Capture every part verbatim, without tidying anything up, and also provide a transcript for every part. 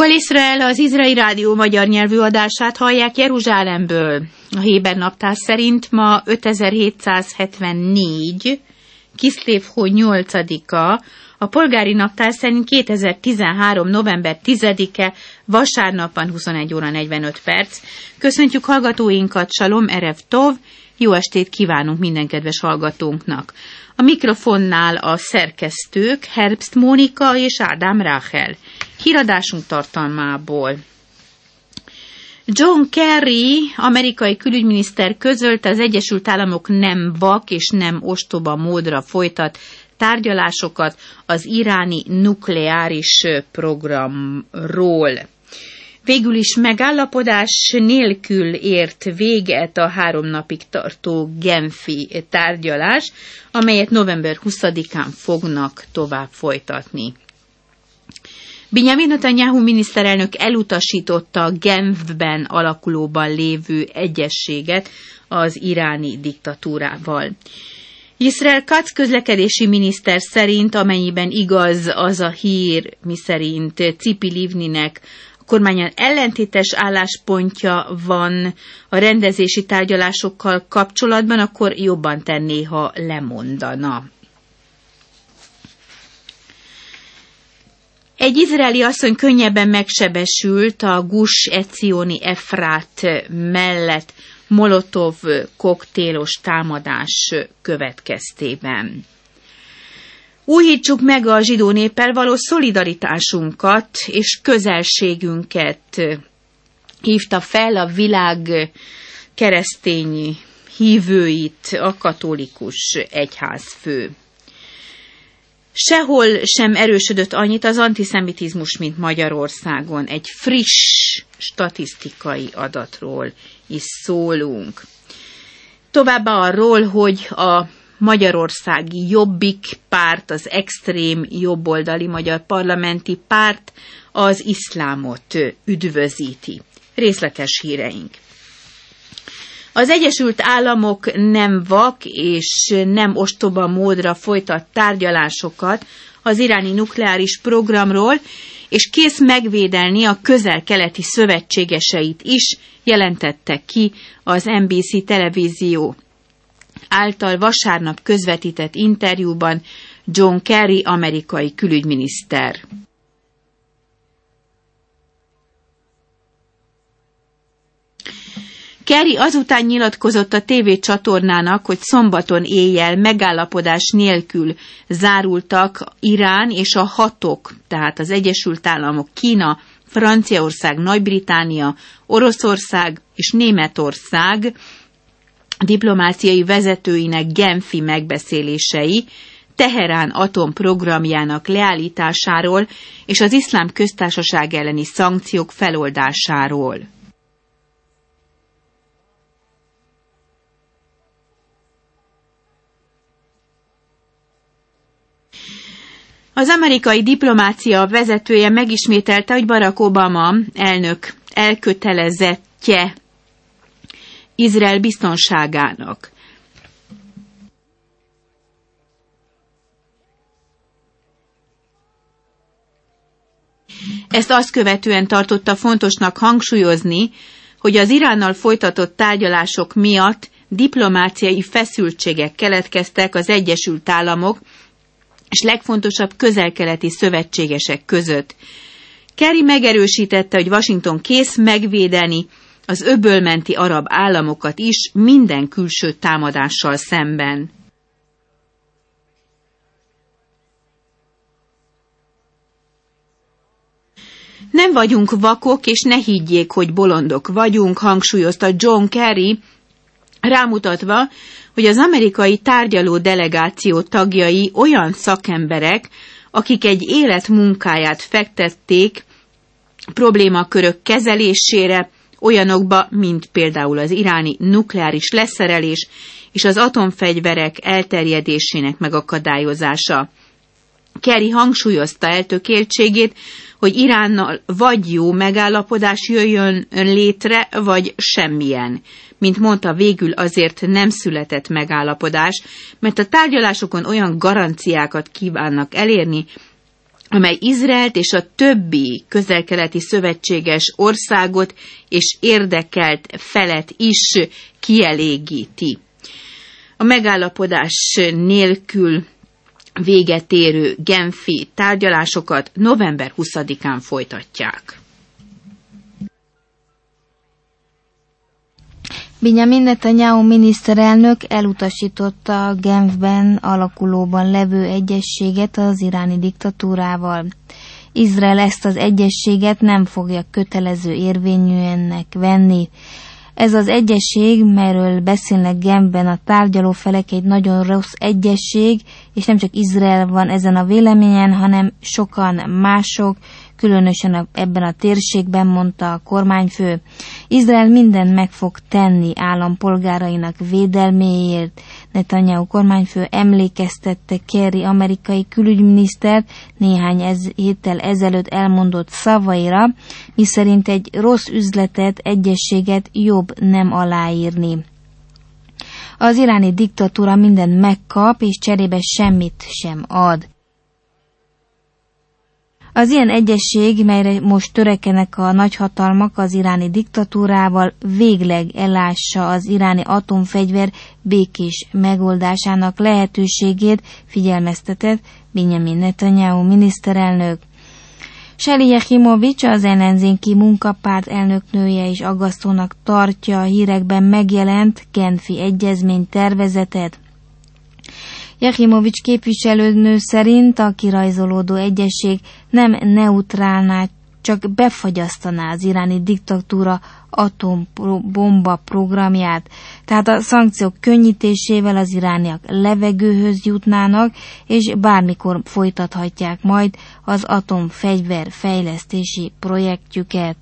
Kol Israel, az Izraeli Rádió magyar nyelvű adását hallják Jeruzsálemből. A Héber naptár szerint ma ötezer-hétszázhetvennégy, Kiszlév hó nyolcadika, a polgári naptár szerint kétezer-tizenhárom. november tizedike, vasárnap van huszonegy óra negyvenöt perc. Köszöntjük hallgatóinkat, Salom Erev Tov, jó estét kívánunk minden kedves hallgatónknak. A mikrofonnál a szerkesztők Herbst Mónika és Ádám Ráhel. Híradásunk tartalmából. John Kerry, amerikai külügyminiszter közölte, az Egyesült Államok nem vak és nem ostoba módra folytat tárgyalásokat az iráni nukleáris programról. Végül is megállapodás nélkül ért véget a három napig tartó genfi tárgyalás, amelyet november huszadikán fognak tovább folytatni. Benjamin Netanyahu miniszterelnök elutasította a Genfben alakulóban lévő egyezséget az iráni diktatúrával. Israel Katz közlekedési miniszter szerint, amennyiben igaz az a hír, miszerint Tzipi Livninek a kormányon ellentétes álláspontja van a rendezési tárgyalásokkal kapcsolatban, akkor jobban tenné, ha lemondana. Egy izraeli asszony könnyebben megsebesült a Gus Etzioni Efrát mellett Molotov koktélos támadás következtében. Újítsuk meg a zsidó néppel való szolidaritásunkat és közelségünket, hívta fel a világ keresztény hívőit a katolikus egyházfő. Sehol sem erősödött annyit az antiszemitizmus, mint Magyarországon. Egy friss statisztikai adatról is szólunk. Továbbá arról, hogy a magyarországi Jobbik párt, az extrém jobboldali magyar parlamenti párt az iszlámot üdvözíti. Részletes híreink. Az Egyesült Államok nem vak és nem ostoba módra folytat tárgyalásokat az iráni nukleáris programról, és kész megvédelni a közel-keleti szövetségeseit is, jelentette ki az en bé cé televízió által vasárnap közvetített interjúban John Kerry amerikai külügyminiszter. Kerry azután nyilatkozott a tévécsatornának, hogy szombaton éjjel megállapodás nélkül zárultak Irán és a hatok, tehát az Egyesült Államok, Kína, Franciaország, Nagy-Britannia, Oroszország és Németország diplomáciai vezetőinek genfi megbeszélései Teherán atomprogramjának leállításáról és az iszlám köztársaság elleni szankciók feloldásáról. Az amerikai diplomácia vezetője megismételte, hogy Barack Obama elnök elkötelezettje Izrael biztonságának. Ezt azt követően tartotta fontosnak hangsúlyozni, hogy az Iránnal folytatott tárgyalások miatt diplomáciai feszültségek keletkeztek az Egyesült Államok és legfontosabb közel-keleti szövetségesek között. Kerry megerősítette, hogy Washington kész megvédeni az öbölmenti arab államokat is minden külső támadással szemben. Nem vagyunk vakok, és ne higgyék, hogy bolondok vagyunk, hangsúlyozta John Kerry, rámutatva, hogy az amerikai tárgyaló delegáció tagjai olyan szakemberek, akik egy élet munkáját fektették problémakörök kezelésére, olyanokba, mint például az iráni nukleáris leszerelés és az atomfegyverek elterjedésének megakadályozása. Kerry hangsúlyozta eltökéltségét, hogy Iránnal vagy jó megállapodás jöjjön létre, vagy semmilyen. Mint mondta, végül azért nem született megállapodás, mert a tárgyalásokon olyan garanciákat kívánnak elérni, amely Izraelt és a többi közel-keleti szövetséges országot és érdekelt felet is kielégíti. A megállapodás nélkül véget érő genfi tárgyalásokat november huszadikán folytatják. Benjamin Netanyahu miniszterelnök elutasította a Genfben alakulóban levő egyezséget az iráni diktatúrával. Izrael ezt az egyezséget nem fogja kötelező érvényűennek venni. Ez az egyezség, melyről beszélnek Genfben a tárgyaló felek, egy nagyon rossz egyezség, és nem csak Izrael van ezen a véleményen, hanem sokan mások, különösen ebben a térségben, mondta a kormányfő. Izrael mindent meg fog tenni állampolgárainak védelméért. Netanyahu kormányfő emlékeztette Kerry amerikai külügyminisztert néhány ez, héttel ezelőtt elmondott szavaira, miszerint egy rossz üzletet, egyezséget jobb nem aláírni. Az iráni diktatúra mindent megkap, és cserébe semmit sem ad. Az ilyen egyezség, melyre most törekednek a nagyhatalmak az iráni diktatúrával, végleg elássa az iráni atomfegyver békés megoldásának lehetőségét, figyelmeztetett Benjamin Netanyahu miniszterelnök. Sheli Jachimovics, az ellenzéki munkapárt elnöknője is aggasztónak tartja a hírekben megjelent genfi egyezmény tervezetet. Jachimovics képviselőnő szerint a kirajzolódó egyezség nem neutrálná, csak befagyasztaná az iráni diktatúra atombomba programját. Tehát a szankciók könnyítésével az irániak levegőhöz jutnának, és bármikor folytathatják majd az atomfegyver fejlesztési projektjüket.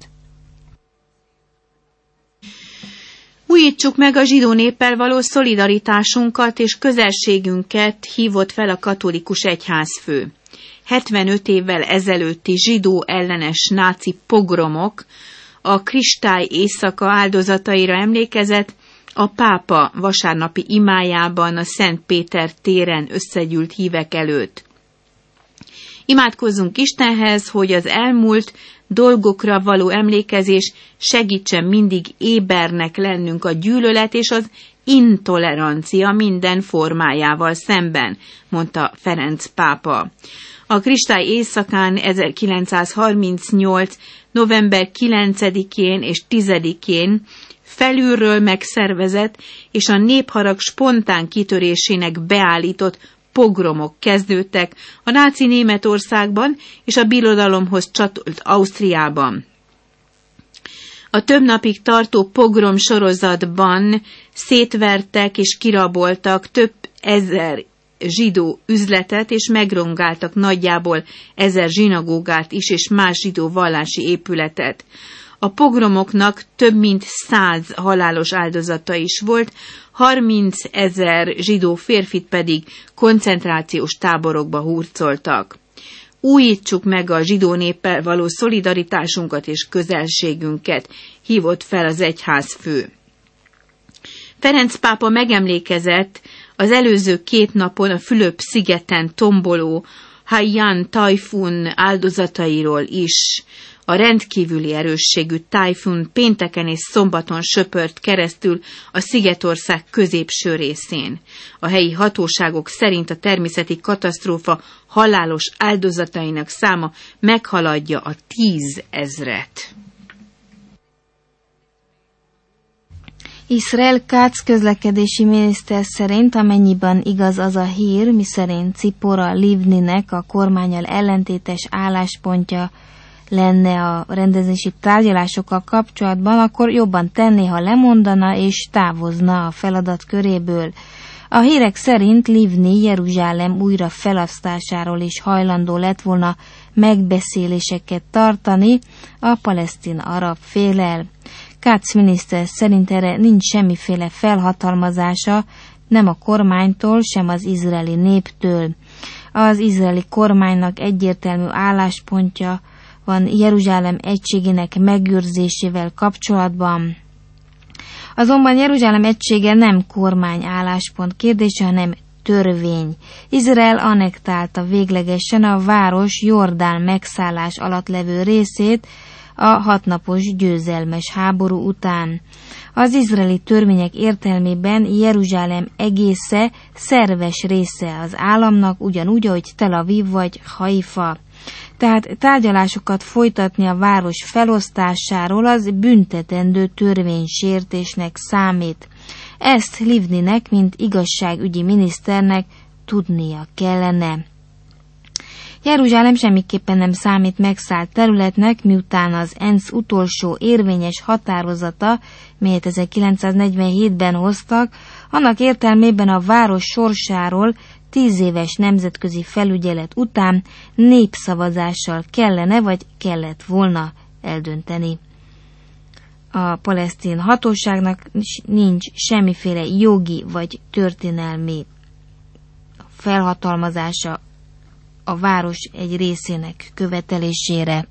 Újítsuk meg a zsidó néppel való szolidaritásunkat és közelségünket, hívott fel a katolikus egyházfő. hetvenöt évvel ezelőtti zsidó ellenes náci pogromok, a kristály éjszaka áldozataira emlékezett, a pápa vasárnapi imájában a Szent Péter téren összegyűlt hívek előtt. Imádkozzunk Istenhez, hogy az elmúlt dolgokra való emlékezés segítsen mindig ébernek lennünk a gyűlölet és az intolerancia minden formájával szemben, mondta Ferenc pápa. A kristály éjszakán ezerkilencszázharmincnyolc. november kilencedikén és tizedikén felülről megszervezett és a népharag spontán kitörésének beállított pogromok kezdődtek a náci Németországban és a birodalomhoz csatolt Ausztriában. A több napig tartó pogrom sorozatban szétvertek és kiraboltak több ezer zsidó üzletet, és megrongáltak nagyjából ezer zsinagógát is, és más zsidó vallási épületet. A pogromoknak több mint száz halálos áldozata is volt, harminc ezer zsidó férfit pedig koncentrációs táborokba hurcoltak. Újítsuk meg a zsidó néppel való szolidaritásunkat és közelségünket, hívott fel az egyházfő. Ferenc pápa megemlékezett az előző két napon a Fülöp-szigeten tomboló Haiyan tajfun áldozatairól is. A rendkívüli erősségű tájfun pénteken és szombaton söpört keresztül a szigetország középső részén. A helyi hatóságok szerint a természeti katasztrófa halálos áldozatainak száma meghaladja a tízezret. Israel Katz közlekedési miniszter szerint, amennyiben igaz az a hír, miszerint Cipora Livninek a kormánnyal ellentétes álláspontja lenne a rendezési tárgyalásokkal kapcsolatban, akkor jobban tenné, ha lemondana és távozna a feladat köréből. A hírek szerint Livni Jeruzsálem újra felasztásáról is hajlandó lett volna megbeszéléseket tartani a palesztin arab féllel. Katz miniszter szerint erre nincs semmiféle felhatalmazása, nem a kormánytól, sem az izraeli néptől. Az izraeli kormánynak egyértelmű álláspontja van Jeruzsálem egységének megőrzésével kapcsolatban. Azonban Jeruzsálem egysége nem kormány álláspont kérdése, hanem törvény. Izrael annektálta véglegesen a város Jordán megszállás alatt levő részét a hatnapos győzelmes háború után. Az izraeli törvények értelmében Jeruzsálem egésze szerves része az államnak, ugyanúgy, ahogy Tel Aviv vagy Haifa. Tehát tárgyalásokat folytatni a város felosztásáról az büntetendő törvénysértésnek számít. Ezt Livninek, mint igazságügyi miniszternek tudnia kellene. Jeruzsálem semmiképpen nem számít megszállt területnek, miután az ENSZ utolsó érvényes határozata, melyet ezerkilencszáznegyvenhétben hoztak, annak értelmében a város sorsáról tíz éves nemzetközi felügyelet után népszavazással kellene vagy kellett volna eldönteni. A palesztin hatóságnak nincs semmiféle jogi vagy történelmi felhatalmazása a város egy részének követelésére.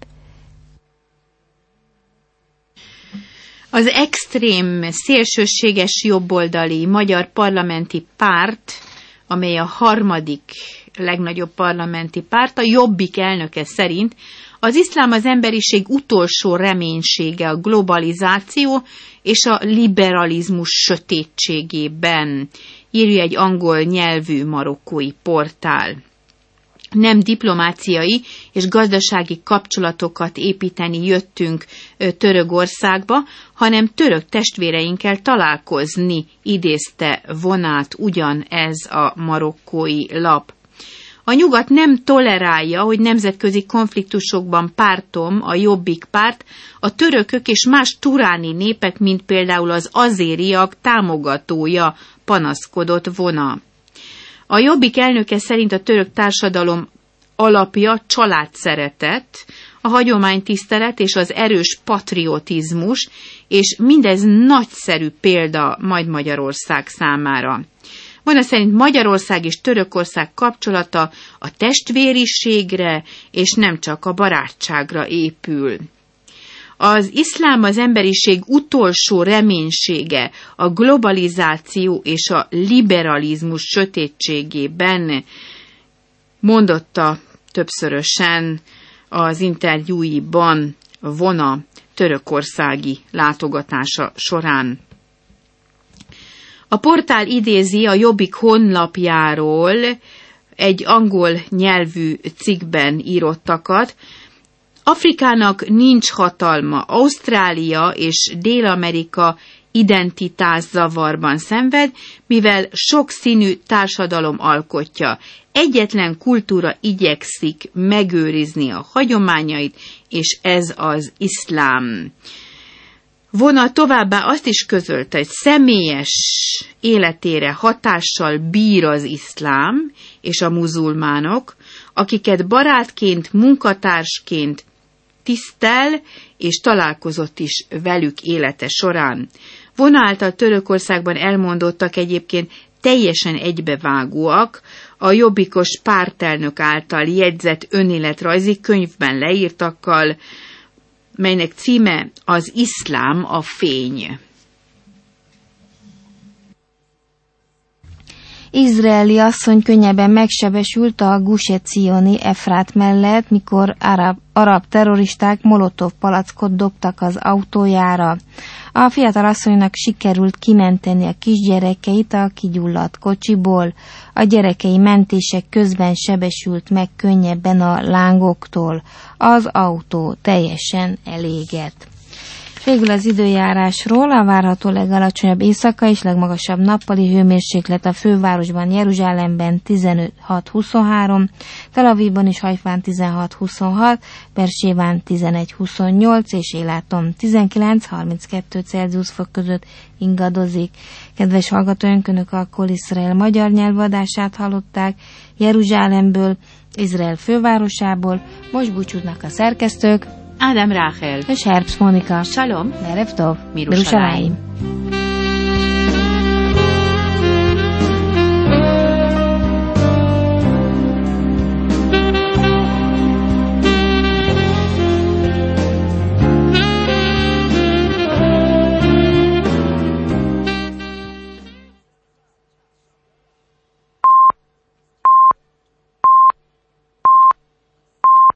Az extrém, szélsőséges jobboldali magyar parlamenti párt, amely a harmadik legnagyobb parlamenti párt, a Jobbik elnöke szerint az iszlám az emberiség utolsó reménysége a globalizáció és a liberalizmus sötétségében, írja egy angol nyelvű marokkói portál. Nem diplomáciai és gazdasági kapcsolatokat építeni jöttünk Törökországba, hanem török testvéreinkkel találkozni, idézte vonát ugyanez a marokkói lap. A nyugat nem tolerálja, hogy nemzetközi konfliktusokban pártom, a Jobbik párt, a törökök és más turáni népek, mint például az azériak támogatója, panaszkodott Vona. A Jobbik elnöke szerint a török társadalom alapja családszeretet, a hagyománytisztelet és az erős patriotizmus, és mindez nagyszerű példa majd Magyarország számára. Vona szerint Magyarország és Törökország kapcsolata a testvériségre és nem csak a barátságra épül. Az iszlám az emberiség utolsó reménysége a globalizáció és a liberalizmus sötétségében, mondotta többszörösen az interjúiban Vona törökországi látogatása során. A portál idézi a Jobbik honlapjáról egy angol nyelvű cikkben írottakat. Afrikának nincs hatalma, Ausztrália és Dél-Amerika identitászavarban szenved, mivel sokszínű társadalom alkotja. Egyetlen kultúra igyekszik megőrizni a hagyományait, és ez az iszlám. Vona továbbá azt is közölte, hogy személyes életére hatással bír az iszlám és a muzulmánok, akiket barátként, munkatársként tisztel, és találkozott is velük élete során. Vona által Törökországban elmondottak egyébként teljesen egybevágóak, a jobbikos pártelnök által jegyzett önéletrajzi könyvben leírtakkal, melynek címe Az iszlám a fény. Izraeli asszony könnyebben megsebesült a Gush Etzioni Efrát mellett, mikor arab, arab terroristák molotov palackot dobtak az autójára. A fiatal asszonynak sikerült kimenteni a kisgyerekeit a kigyulladt kocsiból. A gyerekei mentések közben sebesült meg könnyebben a lángoktól. Az autó teljesen elégett. Végül az időjárásról: a várható legalacsonyabb éjszaka és legmagasabb nappali hőmérséklet a fővárosban, Jeruzsálemben tizenhat huszonhárom, Tel Avivban és Haifán tizenhat huszonhat, Beerséván tizenegy huszonnyolc és Éláton tizenkilenc harminckettő Celsius fok között ingadozik. Kedves hallgatóink, Önök a Kol Izrael magyar nyelvadását hallották Jeruzsálemből, Izrael fővárosából. Most búcsúznak a szerkesztők, Ádám Ráhel és Herbst Mónika. Shalom, Erev Tov, Mirushalayim.